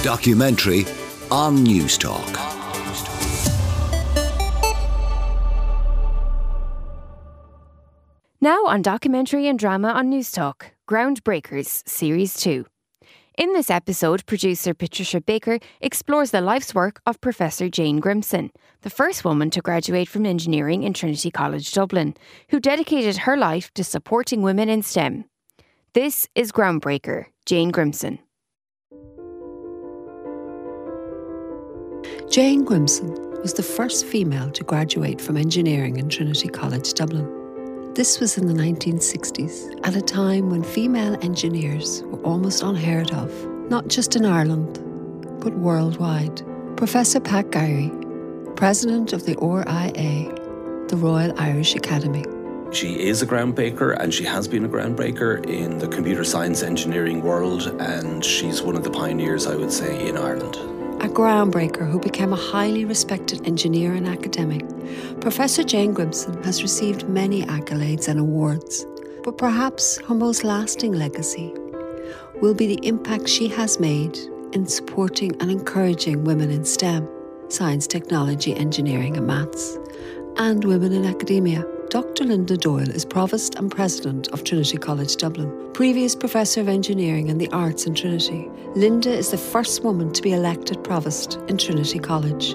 Documentary on Newstalk. Now on Documentary and Drama on Newstalk, Groundbreakers Series 2. In this episode, producer Patricia Baker explores the life's work of Professor Jane Grimson, the first woman to graduate from engineering in Trinity College Dublin, who dedicated her life to supporting women in STEM. This is Groundbreaker, Jane Grimson. Jane Grimson was the first female to graduate from engineering in Trinity College Dublin. This was in the 1960s, at a time when female engineers were almost unheard of, not just in Ireland, but worldwide. Professor Pat Garry, president of the RIA, the Royal Irish Academy. She is a groundbreaker, and she has been a groundbreaker in the computer science engineering world, and she's one of the pioneers, I would say, in Ireland. A groundbreaker who became a highly respected engineer and academic, Professor Jane Grimson has received many accolades and awards, but perhaps her most lasting legacy will be the impact she has made in supporting and encouraging women in STEM, science, technology, engineering and maths, and women in academia. Dr. Linda Doyle is Provost and President of Trinity College Dublin, previous Professor of Engineering and the Arts in Trinity. Linda is the first woman to be elected Provost in Trinity College.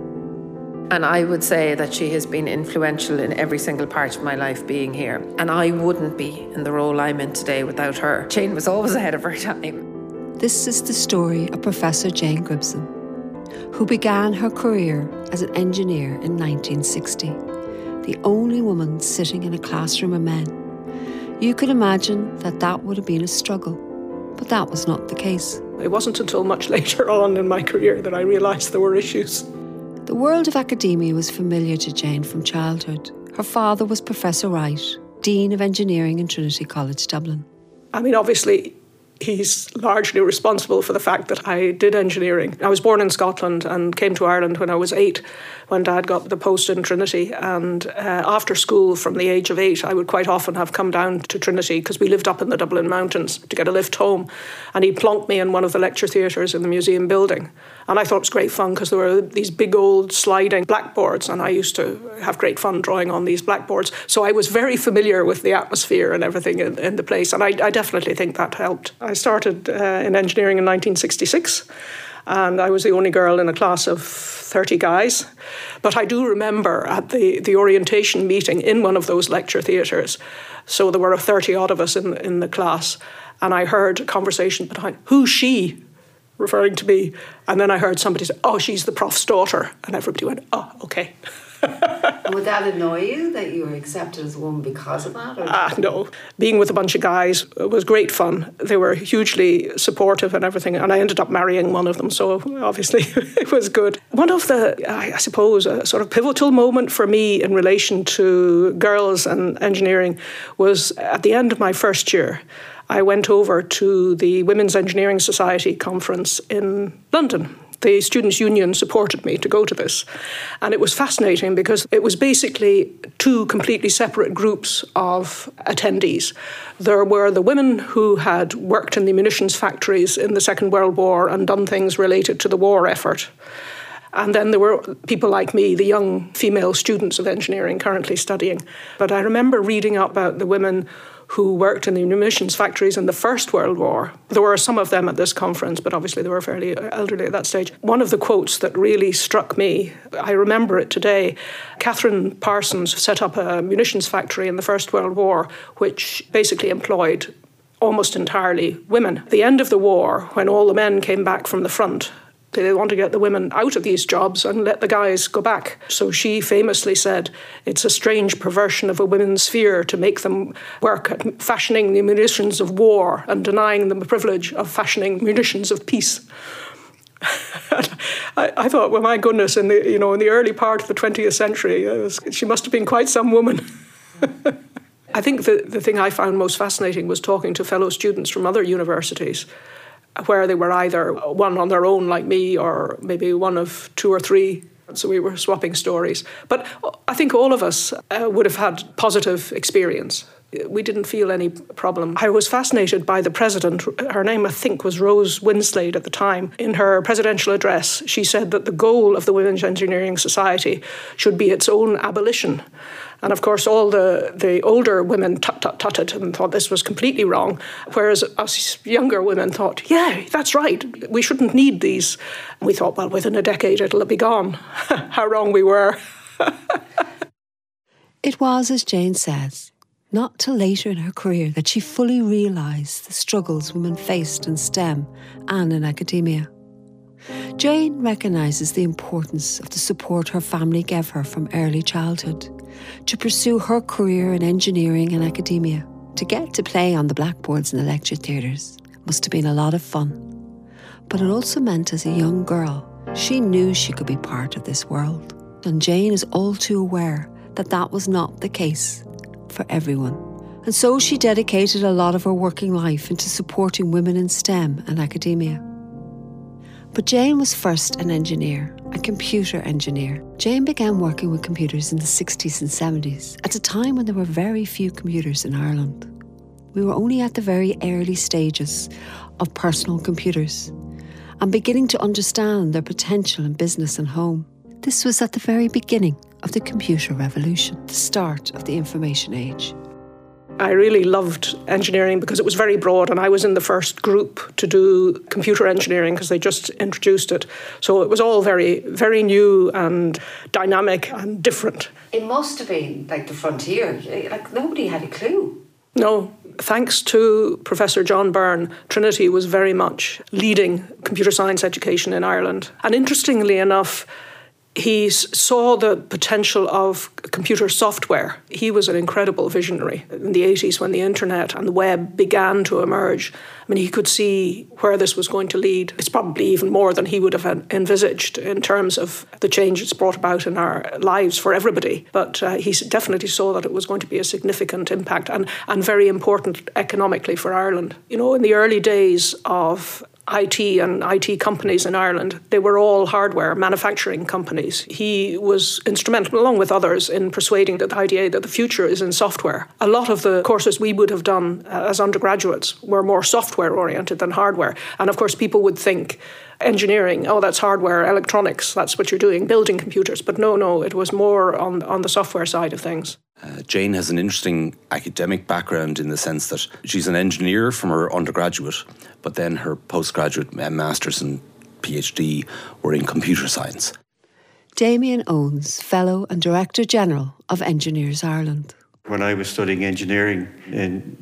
And I would say that she has been influential in every single part of my life being here. And I wouldn't be in the role I'm in today without her. Jane was always ahead of her time. This is the story of Professor Jane Grimson, who began her career as an engineer in 1960. The only woman sitting in a classroom of men. You could imagine that would have been a struggle, but that was not the case. It wasn't until much later on in my career that I realised there were issues. The world of academia was familiar to Jane from childhood. Her father was Professor Wright, Dean of Engineering in Trinity College Dublin. I mean, obviously, he's largely responsible for the fact that I did engineering. I was born in Scotland and came to Ireland when I was 8, when Dad got the post in Trinity. And after school, from the age of 8, I would quite often have come down to Trinity because we lived up in the Dublin mountains to get a lift home. And he plonked me in one of the lecture theatres in the museum building. And I thought it was great fun because there were these big old sliding blackboards, and I used to have great fun drawing on these blackboards. So I was very familiar with the atmosphere and everything in the place, and I definitely think that helped. I started in engineering in 1966, and I was the only girl in a class of 30 guys. But I do remember at the orientation meeting in one of those lecture theatres, so there were 30-odd of us in the class, and I heard a conversation behind, "Who's she?" referring to me. And then I heard somebody say, "Oh, she's the prof's daughter." And everybody went, "Oh, okay." And would that annoy you that you were accepted as a woman because of that? No. Being with a bunch of guys was great fun. They were hugely supportive and everything. And I ended up marrying one of them. So obviously it was good. One of the, I suppose, a sort of pivotal moment for me in relation to girls and engineering was at the end of my first year. I went over to the Women's Engineering Society conference in London. The Students' Union supported me to go to this. And it was fascinating because it was basically two completely separate groups of attendees. There were the women who had worked in the munitions factories in the Second World War and done things related to the war effort. And then there were people like me, the young female students of engineering currently studying. But I remember reading up about the women who worked in the munitions factories in the First World War. There were some of them at this conference, but obviously they were fairly elderly at that stage. One of the quotes that really struck me, I remember it today, Catherine Parsons set up a munitions factory in the First World War, which basically employed almost entirely women. At the end of the war, when all the men came back from the front, they wanted to get the women out of these jobs and let the guys go back. So she famously said, "It's a strange perversion of a women's sphere to make them work at fashioning the munitions of war and denying them the privilege of fashioning munitions of peace." I thought, well, my goodness, in the early part of the 20th century, she must have been quite some woman. I think the thing I found most fascinating was talking to fellow students from other universities, where they were either one on their own like me or maybe one of 2 or 3. So we were swapping stories. But I think all of us would have had positive experience we didn't feel any problem. I was fascinated by the president. Her name, I think, was Rose Winslade at the time. In her presidential address, she said that the goal of the Women's Engineering Society should be its own abolition. And of course, all the older women tutted and thought this was completely wrong, whereas us younger women thought, yeah, that's right, we shouldn't need these. And we thought, well, within a decade it'll be gone. How wrong we were. It was, as Jane says, not till later in her career that she fully realised the struggles women faced in STEM and in academia. Jane recognises the importance of the support her family gave her from early childhood to pursue her career in engineering and academia. To get to play on the blackboards in the lecture theatres must have been a lot of fun. But it also meant as a young girl, she knew she could be part of this world. And Jane is all too aware that that was not the case for everyone. And so she dedicated a lot of her working life into supporting women in STEM and academia. But Jane was first an engineer, a computer engineer. Jane began working with computers in the 60s and 70s, at a time when there were very few computers in Ireland. We were only at the very early stages of personal computers and beginning to understand their potential in business and home. This was at the very beginning of the computer revolution, the start of the information age. I really loved engineering because it was very broad, and I was in the first group to do computer engineering because they just introduced it. So it was all very, very new and dynamic and different. It must have been like the frontier. Like nobody had a clue. No. Thanks to Professor John Byrne, Trinity was very much leading computer science education in Ireland. And interestingly enough, he saw the potential of computer software. He was an incredible visionary in the 80s when the internet and the web began to emerge. I mean, he could see where this was going to lead. It's probably even more than he would have envisaged in terms of the change it's brought about in our lives for everybody. But he definitely saw that it was going to be a significant impact and very important economically for Ireland. You know, in the early days of IT and IT companies in Ireland, they were all hardware manufacturing companies. He was instrumental, along with others, in persuading the idea that the future is in software. A lot of the courses we would have done as undergraduates were more software-oriented than hardware. And of course, people would think engineering, oh, that's hardware, electronics, that's what you're doing, building computers. But no, it was more on the software side of things. Jane has an interesting academic background in the sense that she's an engineer from her undergraduate, but then her postgraduate master's and PhD were in computer science. Damien Owens, Fellow and Director General of Engineers Ireland. When I was studying engineering in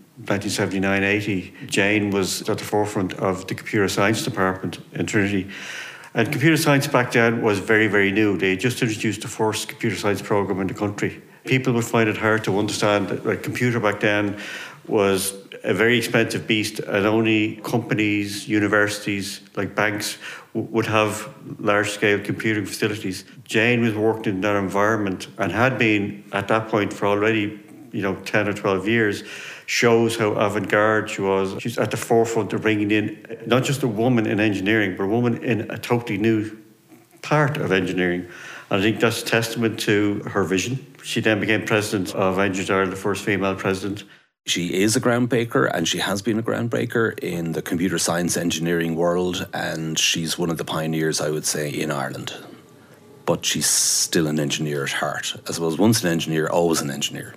1979-80, Jane was at the forefront of the computer science department in Trinity. And computer science back then was very, very new. They just introduced the first computer science program in the country. People would find it hard to understand that a computer back then was a very expensive beast, and only companies, universities, like banks, would have large-scale computing facilities. Jane was working in that environment and had been at that point for already 10 or 12 years, shows how avant-garde she was. She's at the forefront of bringing in not just a woman in engineering, but a woman in a totally new part of engineering. And I think that's a testament to her vision. She then became president of Engineers Ireland, the first female president. She is a groundbreaker, and she has been a groundbreaker in the computer science engineering world, and she's one of the pioneers, I would say, in Ireland. But she's still an engineer at heart. I suppose once an engineer, always an engineer.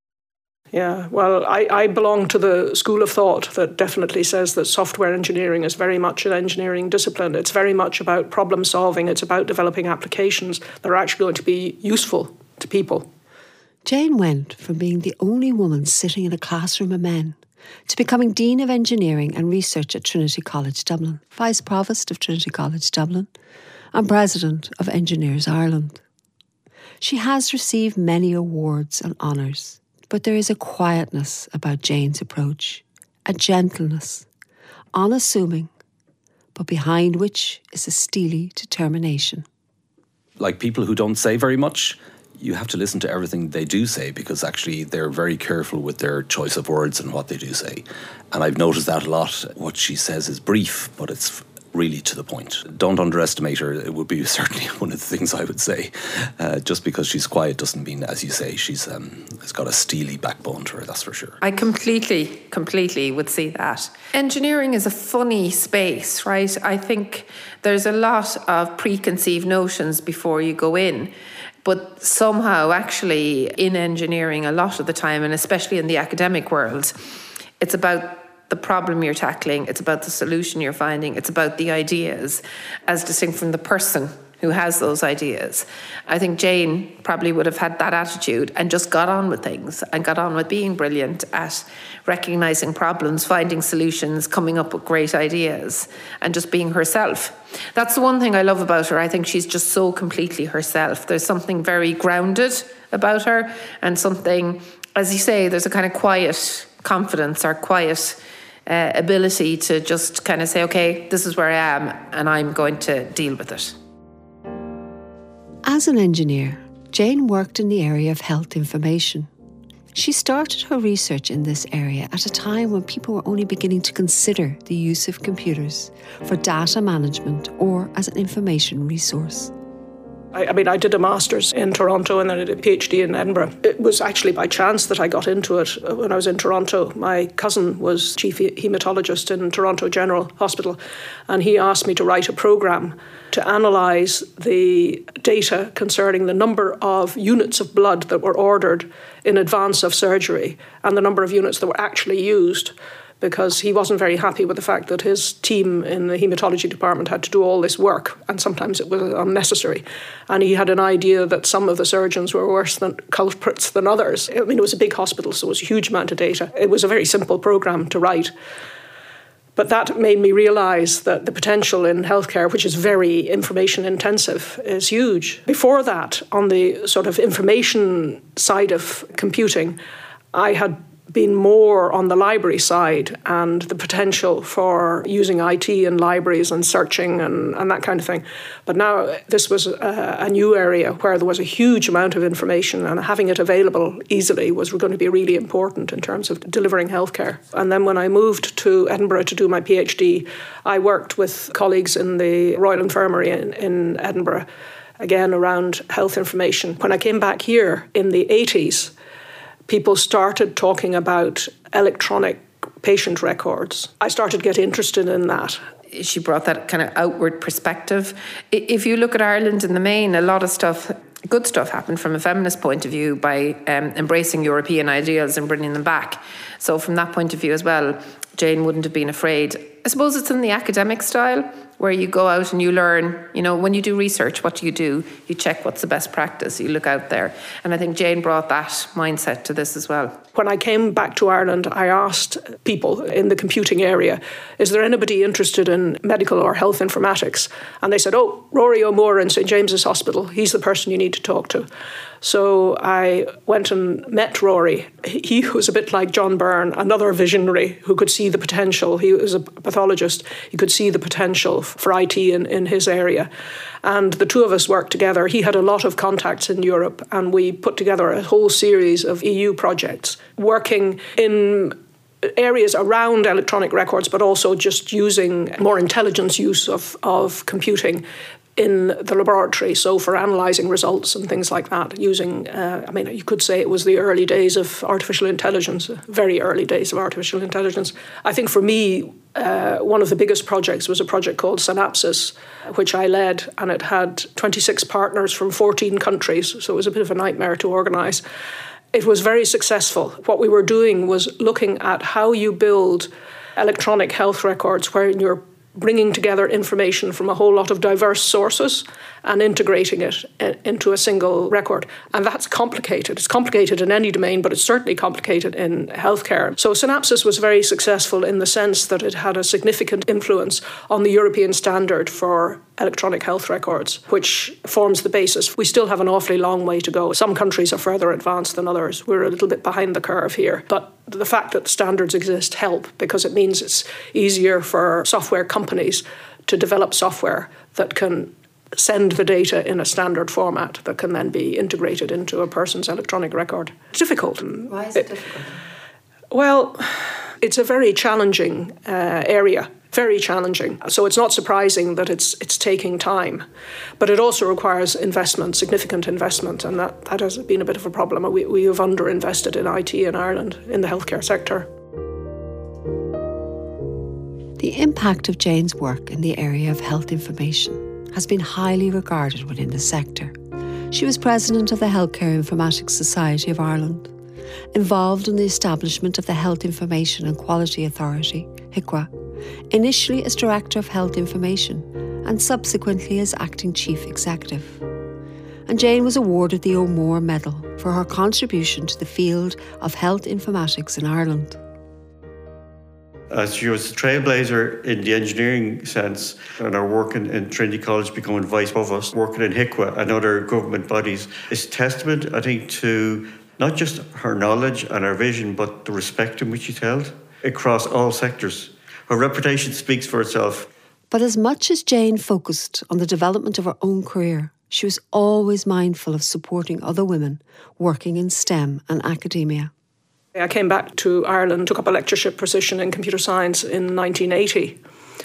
Yeah, well, I belong to the school of thought that definitely says that software engineering is very much an engineering discipline. It's very much about problem solving. It's about developing applications that are actually going to be useful to people. Jane went from being the only woman sitting in a classroom of men to becoming Dean of Engineering and Research at Trinity College Dublin, Vice Provost of Trinity College Dublin, and President of Engineers Ireland. She has received many awards and honours. But there is a quietness about Jane's approach, a gentleness, unassuming, but behind which is a steely determination. Like people who don't say very much, you have to listen to everything they do say, because actually they're very careful with their choice of words and what they do say. And I've noticed that a lot. What she says is brief, but it's really to the point. Don't underestimate her. It would be certainly one of the things I would say. Just because she's quiet doesn't mean, as you say, she's has got a steely backbone to her, that's for sure. I completely would see that. Engineering is a funny space, right? I think there's a lot of preconceived notions before you go in. But somehow, actually, in engineering, a lot of the time, and especially in the academic world, it's about the problem you're tackling, it's about the solution you're finding, it's about the ideas, as distinct from the person who has those ideas. I think Jane probably would have had that attitude and just got on with things and got on with being brilliant at recognising problems, finding solutions, coming up with great ideas and just being herself. That's the one thing I love about her. I think she's just so completely herself. There's something very grounded about her and something, as you say, there's a kind of quiet confidence or quiet ability to just kind of say, okay, this is where I am and I'm going to deal with it. As an engineer, Jane worked in the area of health information. She started her research in this area at a time when people were only beginning to consider the use of computers for data management or as an information resource. I did a master's in Toronto and then I did a PhD in Edinburgh. It was actually by chance that I got into it when I was in Toronto. My cousin was chief haematologist in Toronto General Hospital, and he asked me to write a programme to analyse the data concerning the number of units of blood that were ordered in advance of surgery and the number of units that were actually used, because he wasn't very happy with the fact that his team in the haematology department had to do all this work, and sometimes it was unnecessary. And he had an idea that some of the surgeons were worse than culprits than others. I mean, it was a big hospital, so it was a huge amount of data. It was a very simple programme to write. But that made me realise that the potential in healthcare, which is very information intensive, is huge. Before that, on the sort of information side of computing, I had been more on the library side and the potential for using IT in libraries and searching and that kind of thing. But now this was a new area where there was a huge amount of information, and having it available easily was going to be really important in terms of delivering healthcare. And then when I moved to Edinburgh to do my PhD, I worked with colleagues in the Royal Infirmary in Edinburgh, again around health information. When I came back here in the 80s, people started talking about electronic patient records. I started to get interested in that. She brought that kind of outward perspective. If you look at Ireland in the main, a lot of stuff, good stuff happened from a feminist point of view by embracing European ideals and bringing them back. So from that point of view as well, Jane wouldn't have been afraid. I suppose it's in the academic style where you go out and you learn, you know, when you do research, what do? You check what's the best practice, you look out there. And I think Jane brought that mindset to this as well. When I came back to Ireland, I asked people in the computing area, is there anybody interested in medical or health informatics? And they said, oh, Rory O'Moore in St. James's Hospital, he's the person you need to talk to. So I went and met Rory. He was a bit like John Byrne, another visionary who could see the potential. He was a pathologist. He could see the potential for IT in his area. And the two of us worked together. He had a lot of contacts in Europe, and we put together a whole series of EU projects working in areas around electronic records, but also just using more intelligence use of computing in the laboratory, so for analysing results and things like that, using, you could say it was the early days of artificial intelligence, very early days of artificial intelligence. I think for me, one of the biggest projects was a project called Synapsys, which I led, and it had 26 partners from 14 countries, so it was a bit of a nightmare to organise. It was very successful. What we were doing was looking at how you build electronic health records where you're bringing together information from a whole lot of diverse sources and integrating it into a single record. And that's complicated. It's complicated in any domain, but it's certainly complicated in healthcare. So Synapsys was very successful in the sense that it had a significant influence on the European standard for electronic health records, which forms the basis. We still have an awfully long way to go. Some countries are further advanced than others. We're a little bit behind the curve here. But the fact that standards exist help, because it means it's easier for software companies to develop software that can send the data in a standard format that can then be integrated into a person's electronic record. It's difficult. Why is it difficult? Well, it's a very challenging area. very challenging. So it's not surprising that it's taking time. But it also requires investment, significant investment, and that has been a bit of a problem. We have underinvested in IT in Ireland, in the healthcare sector. The impact of Jane's work in the area of health information has been highly regarded within the sector. She was president of the Healthcare Informatics Society of Ireland, involved in the establishment of the Health Information and Quality Authority, HIQA, initially as Director of Health Information and subsequently as Acting Chief Executive. And Jane was awarded the O'Moore Medal for her contribution to the field of health informatics in Ireland. She was a trailblazer in the engineering sense, and her work in Trinity College becoming Vice Provost, working in HIQA and other government bodies, is testament, I think, to not just her knowledge and her vision, but the respect in which she's held across all sectors. Her reputation speaks for itself. But as much as Jane focused on the development of her own career, she was always mindful of supporting other women working in STEM and academia. I came back to Ireland, took up a lectureship position in computer science in 1980.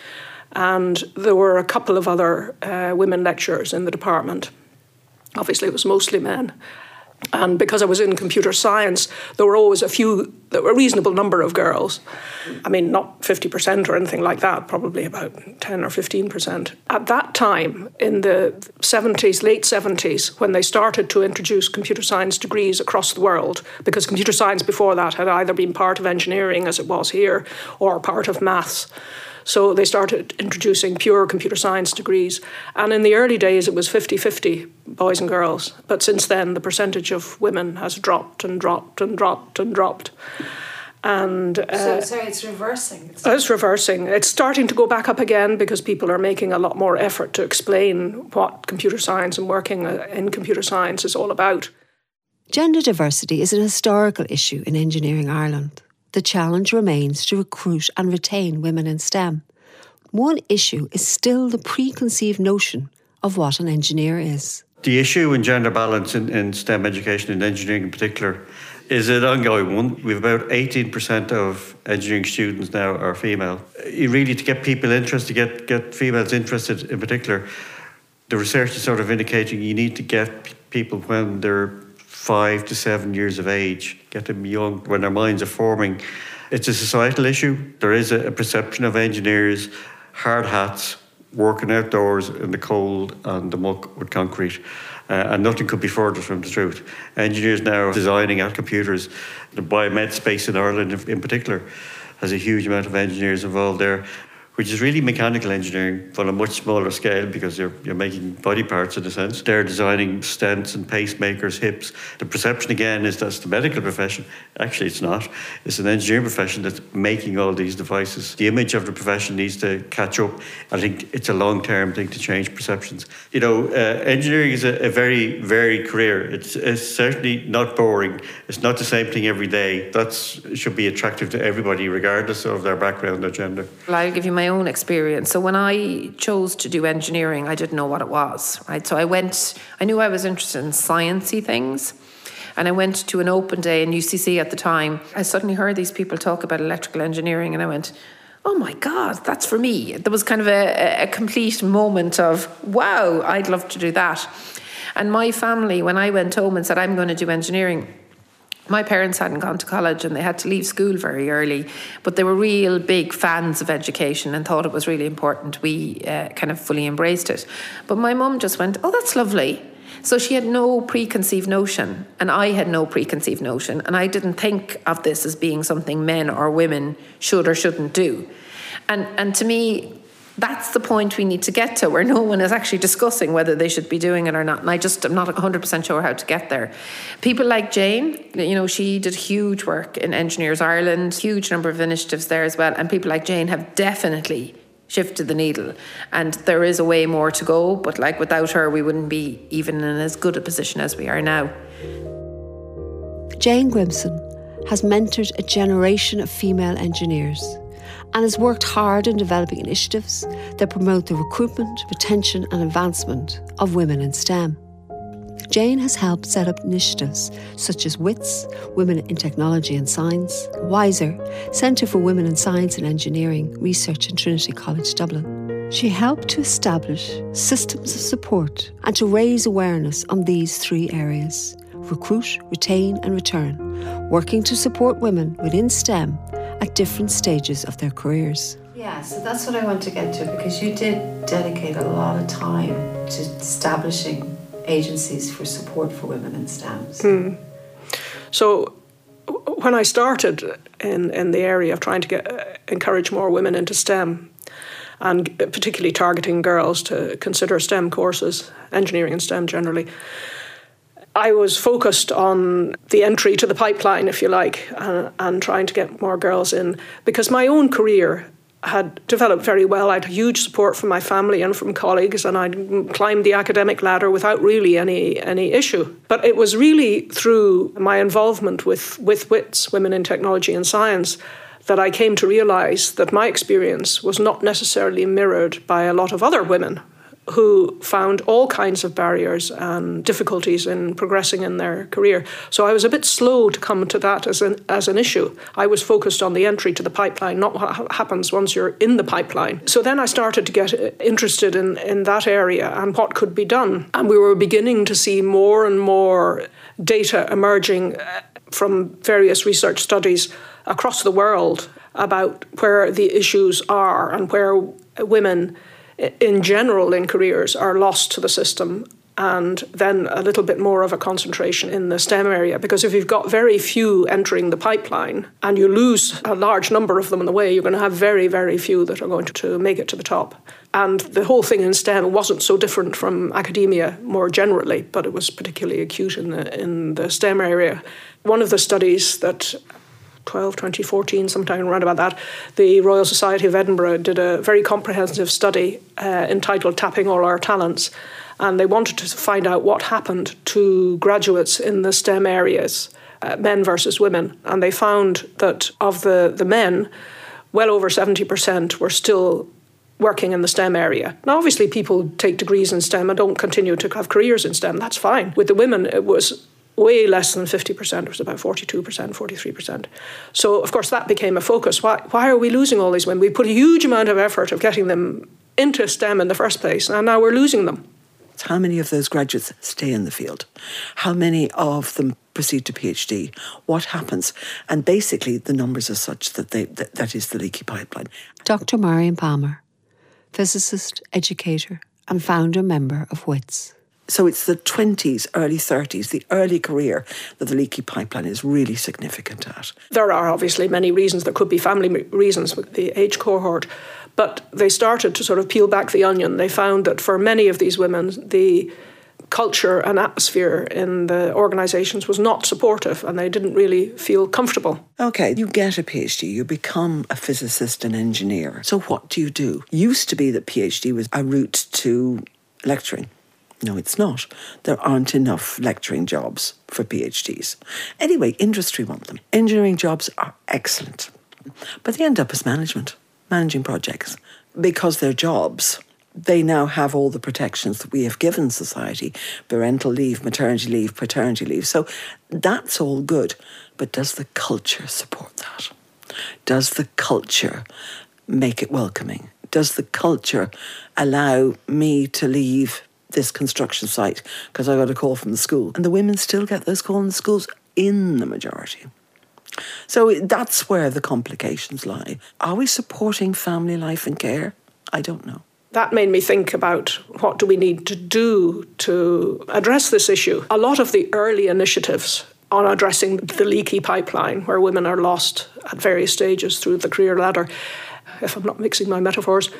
And there were a couple of other women lecturers in the department. Obviously, it was mostly men. And because I was in computer science, there were always a reasonable number of girls. I mean, not 50% or anything like that, probably about 10 or 15%. At that time, in the 70s, late 70s, when they started to introduce computer science degrees across the world, because computer science before that had either been part of engineering, as it was here, or part of maths. So they started introducing pure computer science degrees. And in the early days, it was 50-50, boys and girls. But since then, the percentage of women has dropped and dropped and dropped and dropped. And so it's reversing. It's reversing. It's starting to go back up again because people are making a lot more effort to explain what computer science and working in computer science is all about. Gender diversity is an historical issue in Engineering Ireland. The challenge remains to recruit and retain women in STEM. One issue is still the preconceived notion of what an engineer is. The issue in gender balance in STEM education, and engineering in particular, is an ongoing one. We have about 18% of engineering students now are female. You really, to get people interested, get females interested in particular, the research is sort of indicating you need to get people when they're 5 to 7 years of age, get them young when their minds are forming. It's a societal issue. There is a perception of engineers, hard hats, working outdoors in the cold and the muck with concrete. And nothing could be further from the truth. Engineers now are designing our computers. The biomed space in Ireland in particular has a huge amount of engineers involved there, which is really mechanical engineering on a much smaller scale because you're making body parts in a sense. They're designing stents and pacemakers, hips. The perception again is that's the medical profession. Actually, it's not. It's an engineering profession that's making all these devices. The image of the profession needs to catch up. I think it's a long-term thing to change perceptions. You know, engineering is a very varied career. It's certainly not boring. It's not the same thing every day. That should be attractive to everybody, regardless of their background or gender. Well, I'll give you my own experience. So when I chose to do engineering, I didn't know what it was, right? So I knew I was interested in sciencey things. And I went to an open day in UCC at the time. I suddenly heard these people talk about electrical engineering and I went, oh my God, that's for me. There was kind of a complete moment of, wow, I'd love to do that. And my family, when I went home and said, I'm going to do engineering, my parents hadn't gone to college and they had to leave school very early, but they were real big fans of education and thought it was really important. We kind of fully embraced it. But my mum just went, oh, that's lovely. So she had no preconceived notion and I had no preconceived notion, and I didn't think of this as being something men or women should or shouldn't do. And to me, that's the point we need to get to, where no one is actually discussing whether they should be doing it or not. And I'm not 100% sure how to get there. People like Jane, you know, she did huge work in Engineers Ireland, huge number of initiatives there as well. And people like Jane have definitely shifted the needle. And there is a way more to go, but like without her, we wouldn't be even in as good a position as we are now. Jane Grimson has mentored a generation of female engineers and has worked hard in developing initiatives that promote the recruitment, retention and advancement of women in STEM. Jane has helped set up initiatives such as WITS, Women in Technology and Science, WISER, Centre for Women in Science and Engineering Research in Trinity College Dublin. She helped to establish systems of support and to raise awareness on these three areas: recruit, retain and return, working to support women within STEM at different stages of their careers. Yeah, so that's what I want to get to, because you did dedicate a lot of time to establishing agencies for support for women in STEM. So when I started in the area of trying to encourage more women into STEM, and particularly targeting girls to consider STEM courses, engineering and STEM generally, I was focused on the entry to the pipeline, if you like, and trying to get more girls in, because my own career had developed very well. I had huge support from my family and from colleagues, and I'd climbed the academic ladder without really any issue. But it was really through my involvement with WITS, Women in Technology and Science, that I came to realise that my experience was not necessarily mirrored by a lot of other women who found all kinds of barriers and difficulties in progressing in their career. So I was a bit slow to come to that as an issue. I was focused on the entry to the pipeline, not what happens once you're in the pipeline. So then I started to get interested in that area and what could be done. And we were beginning to see more and more data emerging from various research studies across the world about where the issues are and where women in general in careers are lost to the system, and then a little bit more of a concentration in the STEM area. Because if you've got very few entering the pipeline and you lose a large number of them in the way, you're going to have very, very few that are going to make it to the top. And the whole thing in STEM wasn't so different from academia more generally, but it was particularly acute in the STEM area. One of the studies that 2014, sometime around about that, the Royal Society of Edinburgh did a very comprehensive study entitled Tapping All Our Talents, and they wanted to find out what happened to graduates in the STEM areas, men versus women. And they found that of the men, well over 70% were still working in the STEM area. Now, obviously, people take degrees in STEM and don't continue to have careers in STEM. That's fine. With the women, it was way less than 50%. It was about 42%, 43%. So, of course, that became a focus. Why are we losing all these women? We put a huge amount of effort of getting them into STEM in the first place, and now we're losing them. How many of those graduates stay in the field? How many of them proceed to PhD? What happens? And basically, the numbers are such that that is the leaky pipeline. Dr. Marion Palmer, physicist, educator, and founder member of WITS. So it's the 20s, early 30s, the early career that the leaky pipeline is really significant at. There are obviously many reasons. There could be family reasons with the age cohort, but they started to sort of peel back the onion. They found that for many of these women, the culture and atmosphere in the organisations was not supportive, and they didn't really feel comfortable. Okay, you get a PhD, you become a physicist and engineer. So what do you do? Used to be that PhD was a route to lecturing. No, it's not. There aren't enough lecturing jobs for PhDs. Anyway, industry want them. Engineering jobs are excellent, but they end up as managing projects. Because they're jobs, they now have all the protections that we have given society: parental leave, maternity leave, paternity leave. So that's all good. But does the culture support that? Does the culture make it welcoming? Does the culture allow me to leave this construction site because I got a call from the school? And the women still get those calls in the schools in the majority. So that's where the complications lie. Are we supporting family life and care? I don't know. That made me think about what do we need to do to address this issue. A lot of the early initiatives on addressing the leaky pipeline, where women are lost at various stages through the career ladder, if I'm not mixing my metaphors.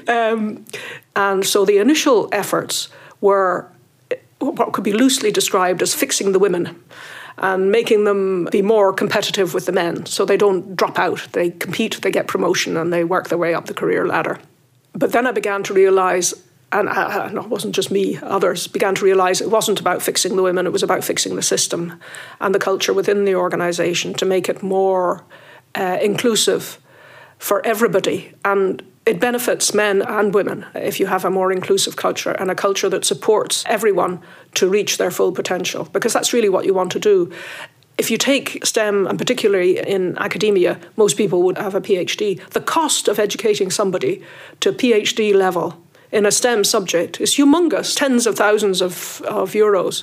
And so the initial efforts were what could be loosely described as fixing the women and making them be more competitive with the men so they don't drop out. They compete, they get promotion, and they work their way up the career ladder. But then I began to realise, and it wasn't just me, others began to realise it wasn't about fixing the women, it was about fixing the system and the culture within the organisation to make it more inclusive for everybody. And It benefits men and women if you have a more inclusive culture and a culture that supports everyone to reach their full potential, because that's really what you want to do. If you take STEM, and particularly in academia, most people would have a PhD. The cost of educating somebody to PhD level in a STEM subject is humongous, tens of thousands of euros.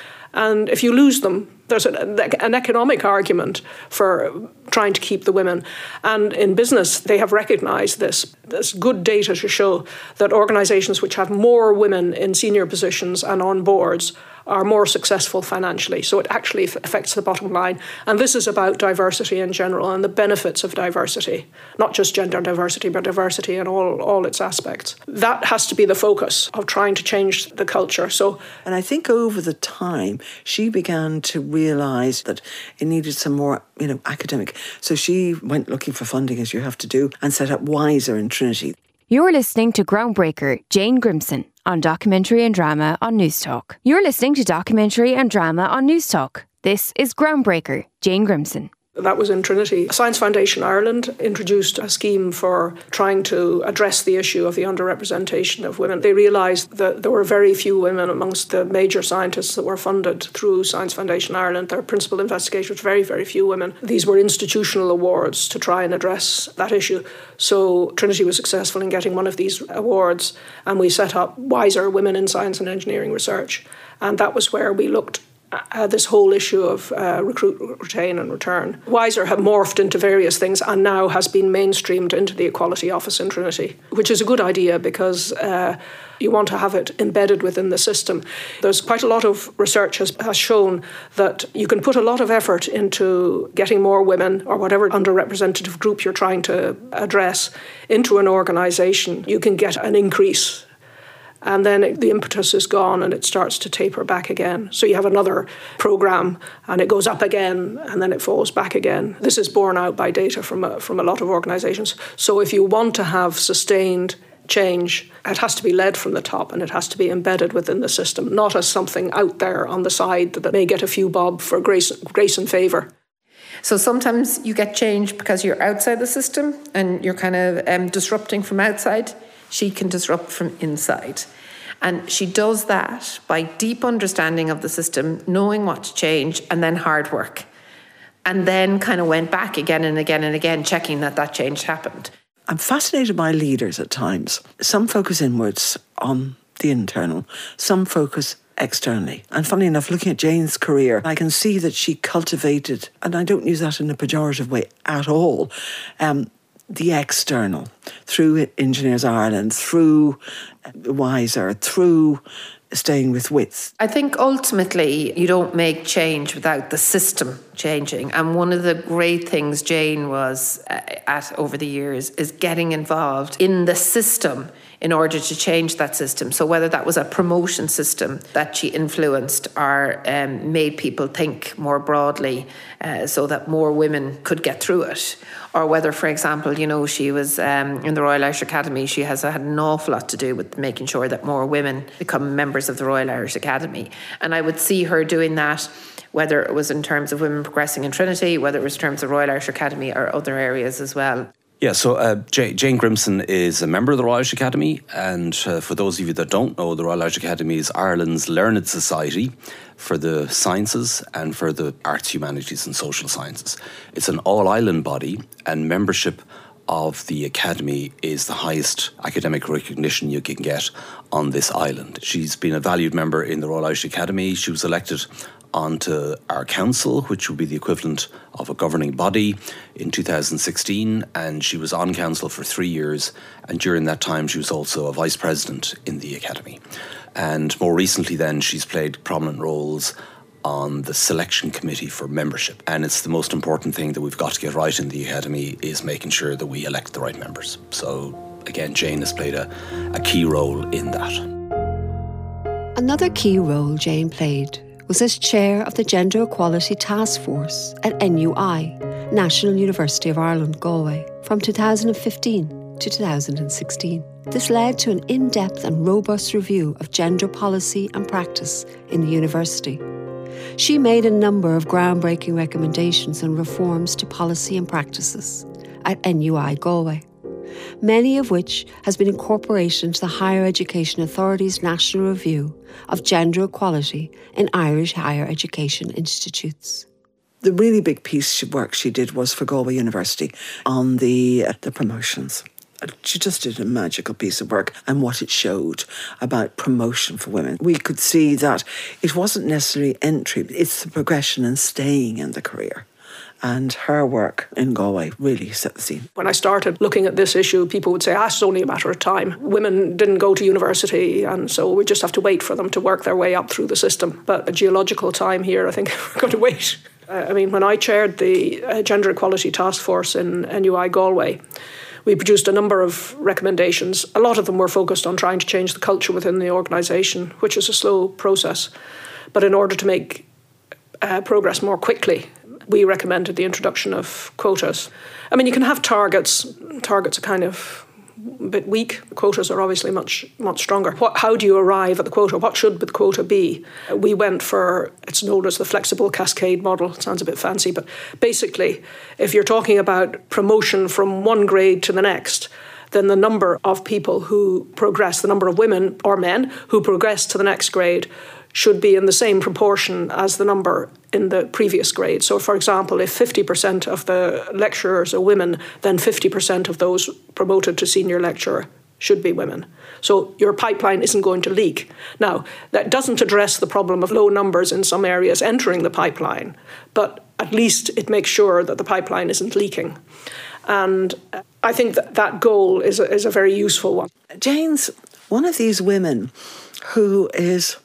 And if you lose them, there's an economic argument for trying to keep the women. And in business, they have recognised this. There's good data to show that organisations which have more women in senior positions and on boards are more successful financially. So it actually affects the bottom line. And this is about diversity in general and the benefits of diversity, not just gender diversity, but diversity in all its aspects. That has to be the focus of trying to change the culture. And I think over the time, she began to realise that it needed some more, academic. So she went looking for funding, as you have to do, and set up Wiser in Trinity. You're listening to groundbreaker Jane Grimson on Documentary and Drama on Newstalk. You're listening to Documentary and Drama on Newstalk. This is Groundbreaker Jane Grimson. That was in Trinity. Science Foundation Ireland introduced a scheme for trying to address the issue of the underrepresentation of women. They realised that there were very few women amongst the major scientists that were funded through Science Foundation Ireland. Their principal investigators, very, very few women. These were institutional awards to try and address that issue. So Trinity was successful in getting one of these awards, and we set up Wiser, Women in Science and Engineering Research. And that was where we looked this whole issue of recruit, retain and return. Wiser have morphed into various things and now has been mainstreamed into the Equality Office in Trinity, which is a good idea because you want to have it embedded within the system. There's quite a lot of research has shown that you can put a lot of effort into getting more women or whatever underrepresentative group you're trying to address into an organisation. You can get an increase. And then the impetus is gone and it starts to taper back again. So you have another programme and it goes up again and then it falls back again. This is borne out by data from a lot of organisations. So if you want to have sustained change, it has to be led from the top and it has to be embedded within the system, not as something out there on the side that may get a few bob for grace and favour. So sometimes you get change because you're outside the system and you're kind of disrupting from outside. She can disrupt from inside. And she does that by deep understanding of the system, knowing what to change, and then hard work. And then kind of went back again and again and again, checking that change happened. I'm fascinated by leaders at times. Some focus inwards on the internal, some focus externally. And funny enough, looking at Jane's career, I can see that she cultivated, and I don't use that in a pejorative way at all, the external, through Engineers Ireland, through Wiser, through staying with Width. I think ultimately you don't make change without the system changing. And one of the great things Jane was at over the years is getting involved in the system in order to change that system. So whether that was a promotion system that she influenced or made people think more broadly so that more women could get through it, or whether, for example, she was in the Royal Irish Academy, she has had an awful lot to do with making sure that more women become members of the Royal Irish Academy. And I would see her doing that, whether it was in terms of women progressing in Trinity, whether it was in terms of Royal Irish Academy or other areas as well. Yeah, so Jane Grimson is a member of the Royal Irish Academy, and for those of you that don't know, the Royal Irish Academy is Ireland's learned society for the sciences and for the arts, humanities and social sciences. It's an all-island body, and membership of the Academy is the highest academic recognition you can get on this island. She's been a valued member in the Royal Irish Academy. She was elected onto our council, which would be the equivalent of a governing body, in 2016, and she was on council for 3 years, and during that time she was also a vice president in the Academy. And more recently then, she's played prominent roles on the selection committee for membership, and it's the most important thing that we've got to get right in the Academy, is making sure that we elect the right members. So again, Jane has played a key role in that. Another key role Jane played was as chair of the Gender Equality Task Force at NUI, National University of Ireland, Galway, from 2015 to 2016. This led to an in-depth and robust review of gender policy and practice in the university. She made a number of groundbreaking recommendations and reforms to policy and practices at NUI Galway. many of which has been incorporated into the Higher Education Authority's National Review of Gender Equality in Irish higher education institutes. The really big piece of work she did was for Galway University on the promotions. She just did a magical piece of work, and what it showed about promotion for women. We could see that it wasn't necessarily entry, it's the progression and staying in the career. And her work in Galway really set the scene. When I started looking at this issue, people would say, it's only a matter of time. Women didn't go to university, and so we just have to wait for them to work their way up through the system. But a geological time here, I think we're going to wait. When I chaired the Gender Equality Task Force in NUI Galway, we produced a number of recommendations. A lot of them were focused on trying to change the culture within the organisation, which is a slow process. But in order to make progress more quickly, we recommended the introduction of quotas. You can have targets. Targets are kind of a bit weak. Quotas are obviously much stronger. How do you arrive at the quota? What should the quota be? We went for, it's known as the flexible cascade model. It sounds a bit fancy, but basically, if you're talking about promotion from one grade to the next, then the number of people who progress, the number of women or men who progress to the next grade should be in the same proportion as the number in the previous grade. So, for example, if 50% of the lecturers are women, then 50% of those promoted to senior lecturer should be women. So your pipeline isn't going to leak. Now, that doesn't address the problem of low numbers in some areas entering the pipeline, but at least it makes sure that the pipeline isn't leaking. And I think that goal is a very useful one. Jane's one of these women who is,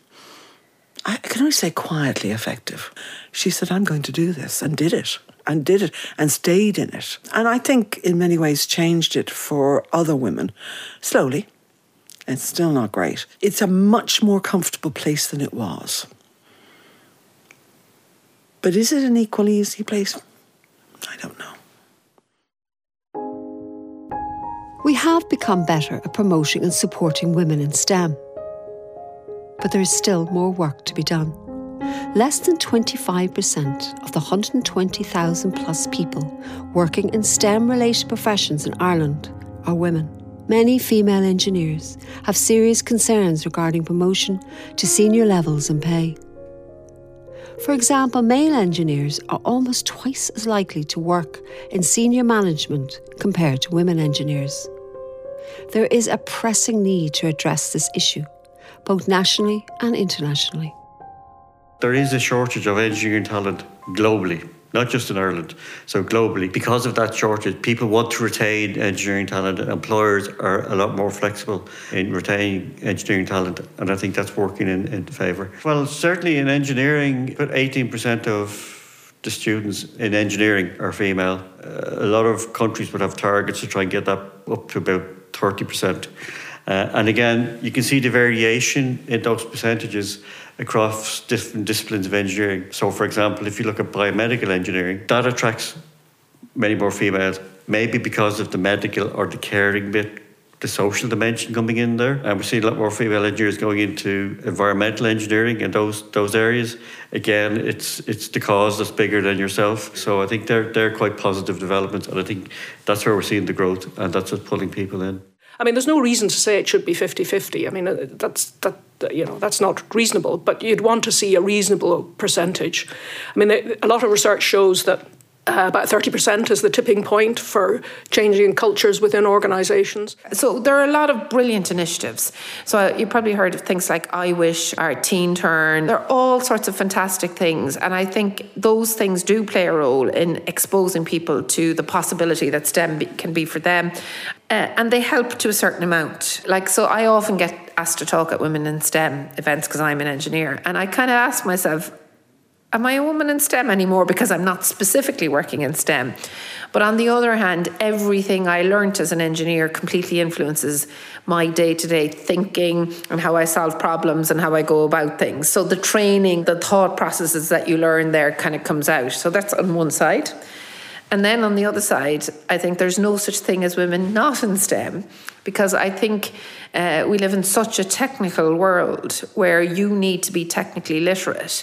I can only say, quietly effective. She said, I'm going to do this, and did it, and stayed in it. And I think in many ways changed it for other women. Slowly. It's still not great. It's a much more comfortable place than it was. But is it an equally easy place? I don't know. We have become better at promoting and supporting women in STEM. But there is still more work to be done. Less than 25% of the 120,000 plus people working in STEM-related professions in Ireland are women. Many female engineers have serious concerns regarding promotion to senior levels and pay. For example, male engineers are almost twice as likely to work in senior management compared to women engineers. There is a pressing need to address this issue, both nationally and internationally. There is a shortage of engineering talent globally, not just in Ireland, so globally. Because of that shortage, people want to retain engineering talent, and employers are a lot more flexible in retaining engineering talent, and I think that's working in favour. Well, certainly in engineering, about 18% of the students in engineering are female. A lot of countries would have targets to try and get that up to about 30%. And again, you can see the variation in those percentages across different disciplines of engineering. So, for example, if you look at biomedical engineering, that attracts many more females, maybe because of the medical or the caring bit, the social dimension coming in there. And we're seeing a lot more female engineers going into environmental engineering and those areas. Again, it's the cause that's bigger than yourself. So I think they're quite positive developments, and I think that's where we're seeing the growth, and that's what's pulling people in. There's no reason to say it should be 50-50. That's not reasonable, but you'd want to see a reasonable percentage. A lot of research shows that about 30% is the tipping point for changing cultures within organisations. So there are a lot of brilliant initiatives. So you probably heard of things like I Wish, our Teen Turn. There are all sorts of fantastic things. And I think those things do play a role in exposing people to the possibility that STEM can be for them. And they help to a certain amount. So I often get asked to talk at women in STEM events because I'm an engineer. And I kind of ask myself, am I a woman in STEM anymore? Because I'm not specifically working in STEM. But on the other hand, everything I learnt as an engineer completely influences my day-to-day thinking and how I solve problems and how I go about things. So the training, the thought processes that you learn there kind of comes out. So that's on one side. And then on the other side, I think there's no such thing as women not in STEM, because I think we live in such a technical world where you need to be technically literate.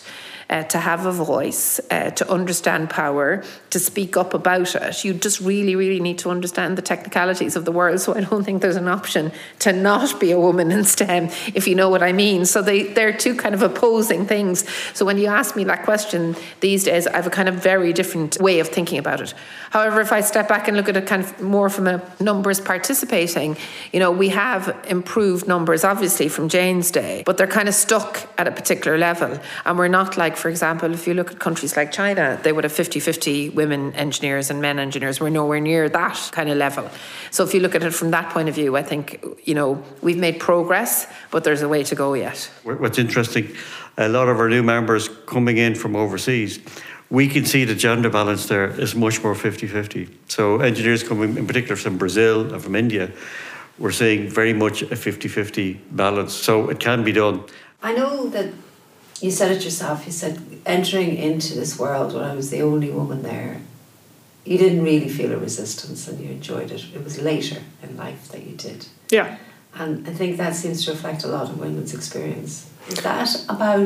to have a voice, to understand power, to speak up about it. You just really, really need to understand the technicalities of the world. So I don't think there's an option to not be a woman in STEM, if you know what I mean. So they're two kind of opposing things. So when you ask me that question these days, I have a kind of very different way of thinking about it. However, if I step back and look at it kind of more from a numbers participating, we have improved numbers, obviously, from Jane's day, but they're kind of stuck at a particular level. And we're not like, for example, if you look at countries like China, they would have 50-50 women engineers and men engineers. We're nowhere near that kind of level. So if you look at it from that point of view, I think, we've made progress, but there's a way to go yet. What's interesting, a lot of our new members coming in from overseas, we can see the gender balance there is much more 50-50. So engineers coming in particular from Brazil and from India, we're seeing very much a 50-50 balance. So it can be done. I know that you said it yourself. You said entering into this world when I was the only woman there, you didn't really feel a resistance and you enjoyed it. It was later in life that you did. Yeah. And I think that seems to reflect a lot of women's experience. Is that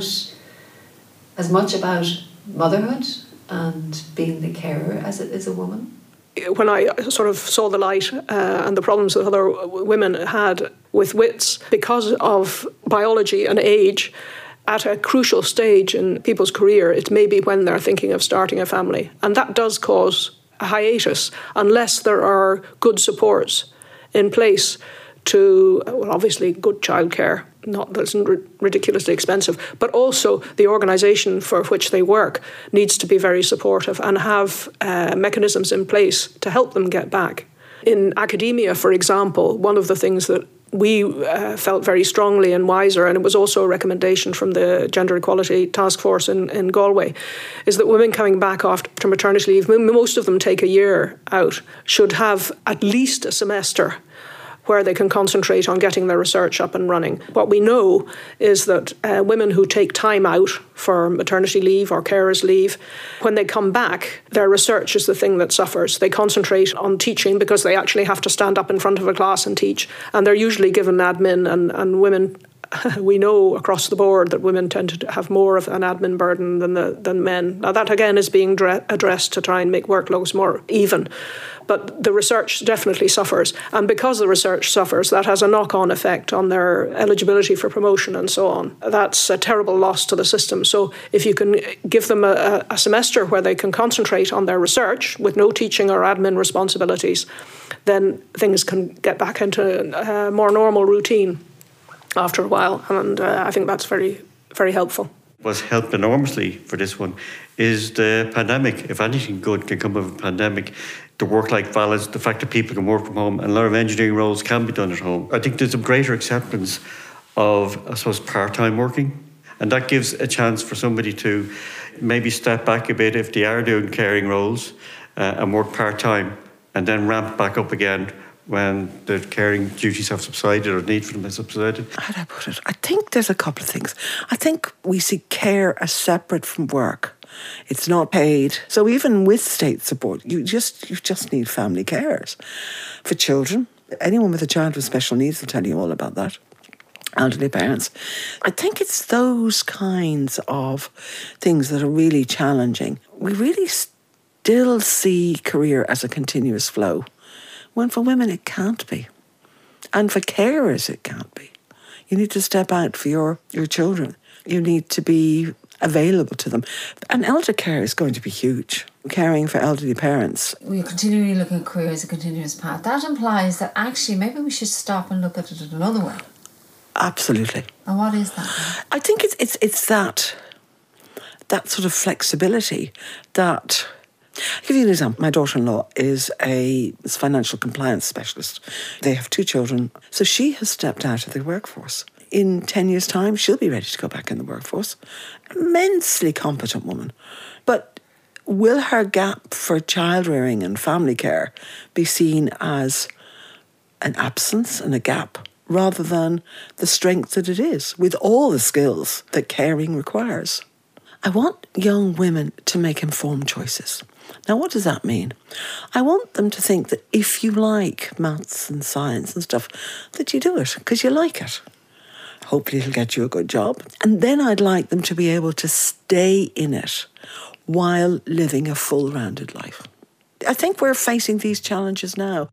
as much about motherhood and being the carer as it is a woman? When I sort of saw the light and the problems that other women had with WITS, because of biology and age, at a crucial stage in people's career, it may be when they're thinking of starting a family. And that does cause a hiatus unless there are good supports in place to, obviously, good childcare. Not that isn't ridiculously expensive, but also the organisation for which they work needs to be very supportive and have mechanisms in place to help them get back. In academia, for example, one of the things that we felt very strongly in WISER, and it was also a recommendation from the Gender Equality Task Force in Galway, is that women coming back after maternity leave, most of them take a year out, should have at least a semester where they can concentrate on getting their research up and running. What we know is that women who take time out for maternity leave or carers leave, when they come back, their research is the thing that suffers. They concentrate on teaching because they actually have to stand up in front of a class and teach, and they're usually given admin, and women, we know across the board that women tend to have more of an admin burden than men. Now that again is being addressed to try and make workloads more even. But the research definitely suffers. And because the research suffers, that has a knock-on effect on their eligibility for promotion and so on. That's a terrible loss to the system. So if you can give them a semester where they can concentrate on their research with no teaching or admin responsibilities, then things can get back into a more normal routine after a while. And I think that's very, very helpful. What's helped enormously for this one is the pandemic. If anything good can come of a pandemic, the work-life balance, the fact that people can work from home, and a lot of engineering roles can be done at home. I think there's a greater acceptance of, I suppose, part-time working. And that gives a chance for somebody to maybe step back a bit if they are doing caring roles and work part-time, and then ramp back up again when the caring duties have subsided or the need for them has subsided. How do I put it? I think there's a couple of things. I think we see care as separate from work. It's not paid. So even with state support, you just need family carers. For children, anyone with a child with special needs will tell you all about that. Elderly parents. I think it's those kinds of things that are really challenging. We really still see career as a continuous flow, when for women it can't be. And for carers it can't be. You need to step out for your children. You need to be available to them. And elder care is going to be huge. Caring for elderly parents. We're continually looking at career as a continuous path. That implies that actually maybe we should stop and look at it another way. Absolutely. And what is that? I think it's that sort of flexibility that... I'll give you an example. My daughter-in-law is a financial compliance specialist. They have 2 children. So she has stepped out of the workforce. In 10 years' time, she'll be ready to go back in the workforce. Immensely competent woman. But will her gap for child-rearing and family care be seen as an absence and a gap rather than the strength that it is, with all the skills that caring requires? I want young women to make informed choices. Now, what does that mean? I want them to think that if you like maths and science and stuff, that you do it because you like it. Hopefully it'll get you a good job. And then I'd like them to be able to stay in it while living a full-rounded life. I think we're facing these challenges now.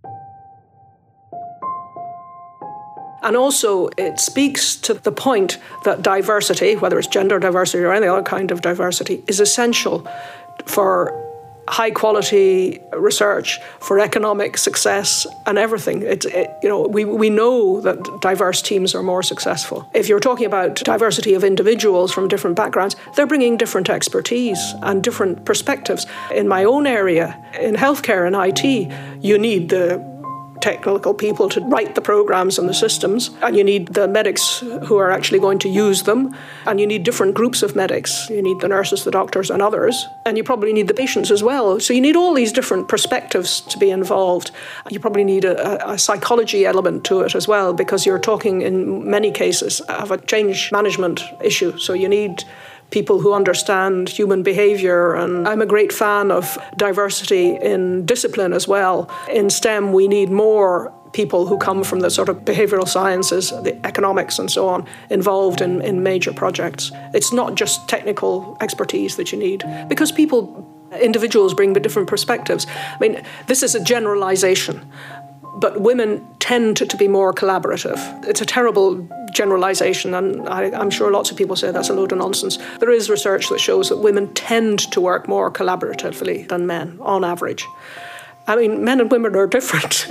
And also, it speaks to the point that diversity, whether it's gender diversity or any other kind of diversity, is essential for high-quality research, for economic success and everything. We know that diverse teams are more successful. If you're talking about diversity of individuals from different backgrounds, they're bringing different expertise and different perspectives. In my own area, in healthcare and IT, you need the technical people to write the programs and the systems, and you need the medics who are actually going to use them, and you need different groups of medics. You need the nurses, the doctors and others, and you probably need the patients as well. So you need all these different perspectives to be involved. You probably need a psychology element to it as well, because you're talking in many cases of a change management issue. So you need people who understand human behaviour, and I'm a great fan of diversity in discipline as well. In STEM, we need more people who come from the sort of behavioural sciences, the economics and so on, involved in major projects. It's not just technical expertise that you need, because individuals bring different perspectives. I mean, this is a generalisation, but women tend to be more collaborative. It's a terrible generalisation, and I'm sure lots of people say that's a load of nonsense. There is research that shows that women tend to work more collaboratively than men, on average. I mean, men and women are different,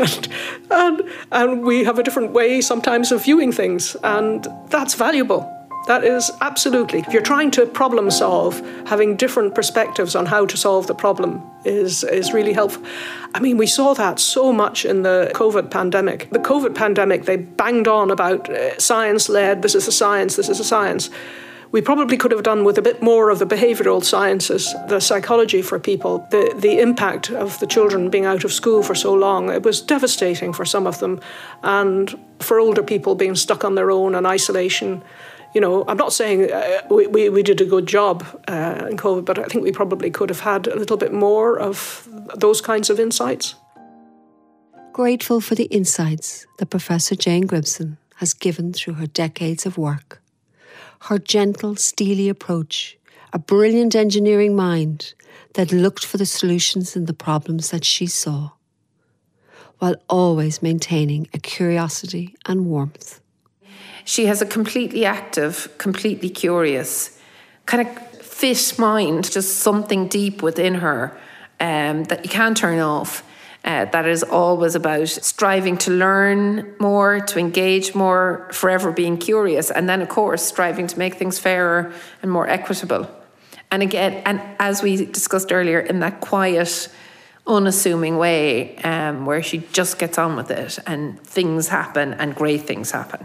and we have a different way sometimes of viewing things, and that's valuable. That is absolutely. If you're trying to problem solve, having different perspectives on how to solve the problem is really helpful. I mean, we saw that so much in the COVID pandemic. The COVID pandemic, they banged on about science-led, this is a science, this is a science. We probably could have done with a bit more of the behavioural sciences, the psychology for people, the impact of the children being out of school for so long. It was devastating for some of them, and for older people being stuck on their own and isolation. You know, I'm not saying we did a good job in COVID, but I think we probably could have had a little bit more of those kinds of insights. Grateful for the insights that Professor Jane Grimson has given through her decades of work. Her gentle, steely approach, a brilliant engineering mind that looked for the solutions in the problems that she saw, while always maintaining a curiosity and warmth. She has a completely active, completely curious, kind of fit mind, just something deep within her that you can't turn off, that is always about striving to learn more, to engage more, forever being curious, and then, of course, striving to make things fairer and more equitable. And again, and as we discussed earlier, in that quiet, unassuming way where she just gets on with it and things happen and great things happen.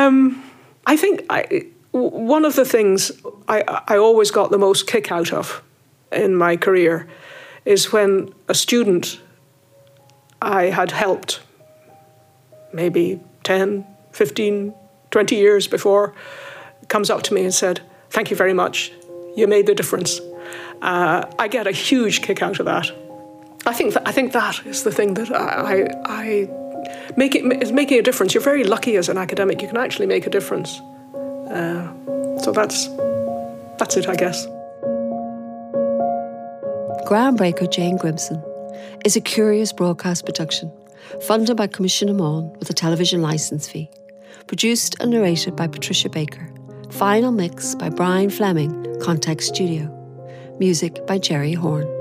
I think one of the things I always got the most kick out of in my career is when a student I had helped maybe 10, 15, 20 years before comes up to me and said, "Thank you very much, you made the difference." I get a huge kick out of that. I think that is the thing that it's making a difference. You're very lucky as an academic. You can actually make a difference. So that's it, I guess. Groundbreaker Jane Grimson is a Curious broadcast production, funded by Commission Amon with a television licence fee. Produced and narrated by Patricia Baker. Final mix by Brian Fleming, Context Studio. Music by Jerry Horn.